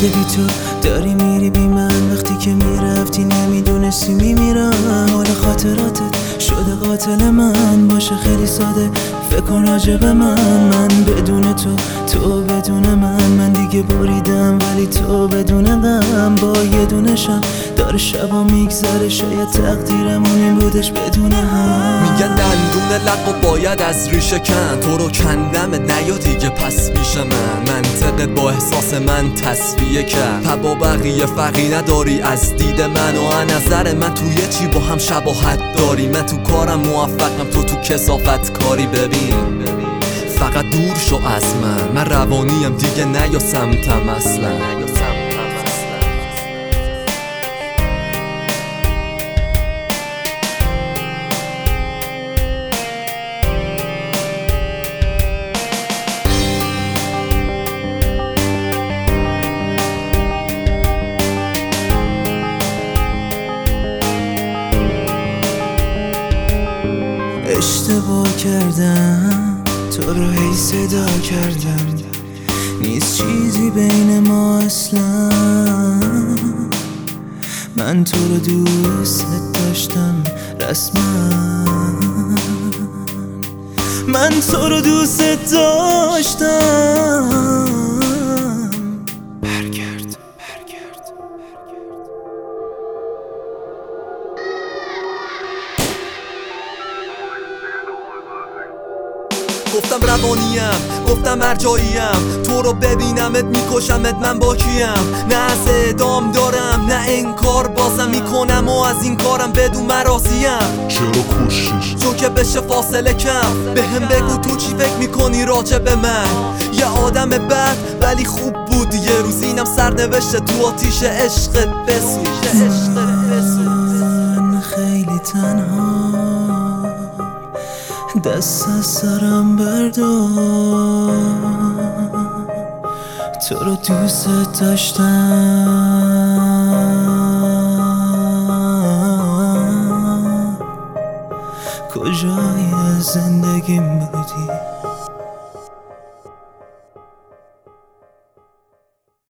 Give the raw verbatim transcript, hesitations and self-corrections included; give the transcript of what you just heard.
بی تو داری میری بی من، وقتی که میرفتی نمیدونستی میمیرم. حال خاطراتت شده قاتل من، باشه خیلی ساده فکر کن راجع به من. من بدون تو، تو بدون من، من دیگه بریدم ولی تو بدون غم. با یه دونه شم داره شبا میگذره، شاید تقدیرمون این بودش بدون هم. میگن دندون لق و باید از ریشه کن، تو رو کندم نیا دیگه پس پیش من. منطقت با احساس من تصفیه کرد، پا با بقیه فرقی نداری از دید من. و از نظر من توی چی با هم شباهت داری، من تو کارم موفقم تو تو کثافت کاری. ببین فقط دور شو از من، من روانیم دیگه نیا سمتم اصلا. اشتباه کردم تو رو هی صدا کردم، نیست چیزی بین ما اصلا. من تو رو دوست داشتم رسما، من تو رو دوست داشتم. برگرد برگرد گفتم روانیم، گفتم ارجاییم، تو رو ببینمت میکشمت من با کیم. نه از اعدام دارم نه انکار بازم میکنم و از این کارم بدون مرازیم. چرا کشتیش؟ چون که بشه فاصله کم. به هم بگو تو چی فکر میکنی راجع به من. یه آدم بد ولی خوب بود، یه روز اینم سرنوشته تو آتیش عشقت بسوز. من خیلی تنها، دست از سرم بردار، تو رو دوست داشتم. کجای زندگیم بودی؟